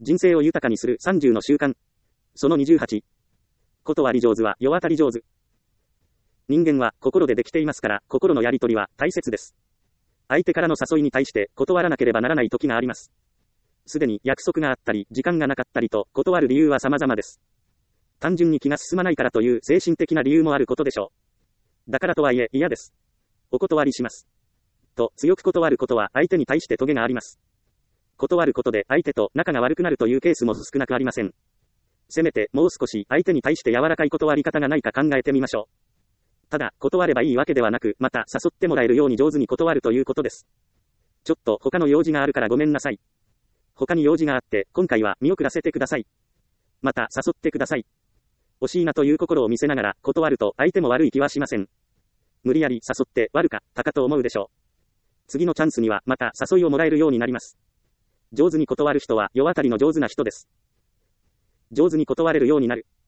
人生を豊かにする30の習慣。その28。断り上手は世渡り上手。人間は心でできていますから、心のやり取りは大切です。相手からの誘いに対して断らなければならない時があります。すでに約束があったり、時間がなかったりと、断る理由は様々です。単純に気が進まないからという精神的な理由もあることでしょう。だからとはいえ嫌です。お断りします。と強く断ることは相手に対してトゲがあります。断ることで相手と仲が悪くなるというケースも少なくありません。せめてもう少し相手に対して柔らかい断り方がないか考えてみましょう。ただ、断ればいいわけではなく、また誘ってもらえるように上手に断るということです。ちょっと他の用事があるからごめんなさい。他に用事があって、今回は見送らせてください。また誘ってください。惜しいなという心を見せながら断ると相手も悪い気はしません。無理やり誘って悪かったかと思うでしょう。次のチャンスにはまた誘いをもらえるようになります。上手に断る人は世渡りの上手な人です。上手に断れるようになる。